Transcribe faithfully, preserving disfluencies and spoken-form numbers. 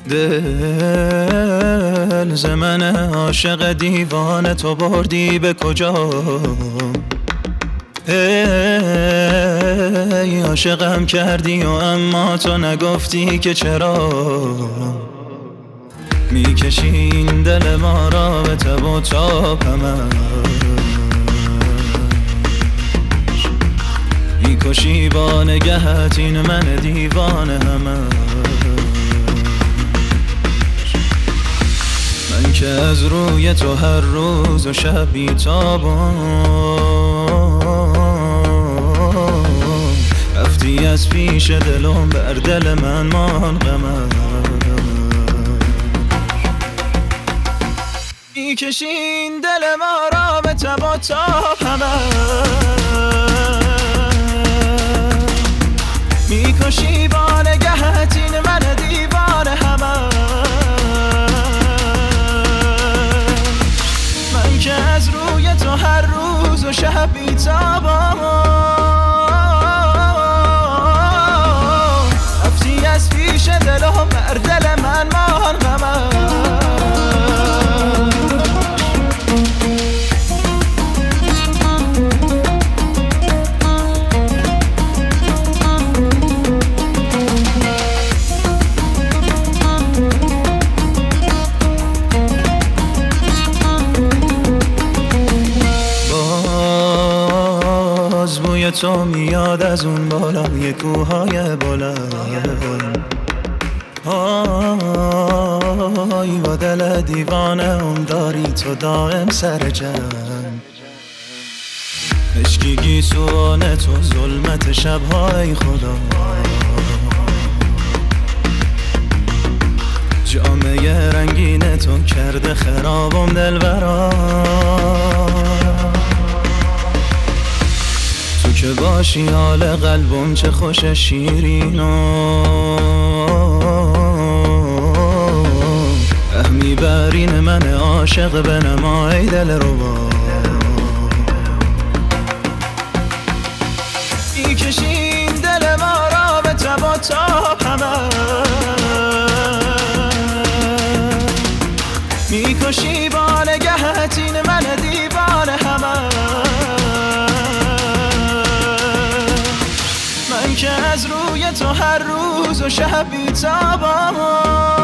دل ز من عاشق دیوانه تو بردی به کجا؟ ای عاشقم کردی و اما تو نگفتی که چرا. میکشی این دل ما را به تب و تاب همش، میکشی با نگهت این من دیوانه همش. من که از روی تو هر روز و شب بیتابم، رفتی از پیش دلم بر دل من مان غمش. میکشی این دل ما را به تب و تاب همش، میکشی با نگهت این من دیوانه همش. من که از روی تو هر روز و شب بیتابم، رفتی از پیش دلم بر دل من مان غمش. بوی تو میاد از اون بالای کوههای بلند، آی با دل دیوانه اون داری تو دائم سر جنگ. مشکی گیسوان تو ظلمت شبهای خدا، جامعه رنگین تو کرده خرابم دلبران. که باشی حال قلبم چه خوش شیرین و رحمی برین من عاشق بنما ای دل ربا. میکشی این دل ما را به تب و تاب همش، میکشی با نگهت این من دیوانه همش. من که از روی تو هر روز و شب بیتابم،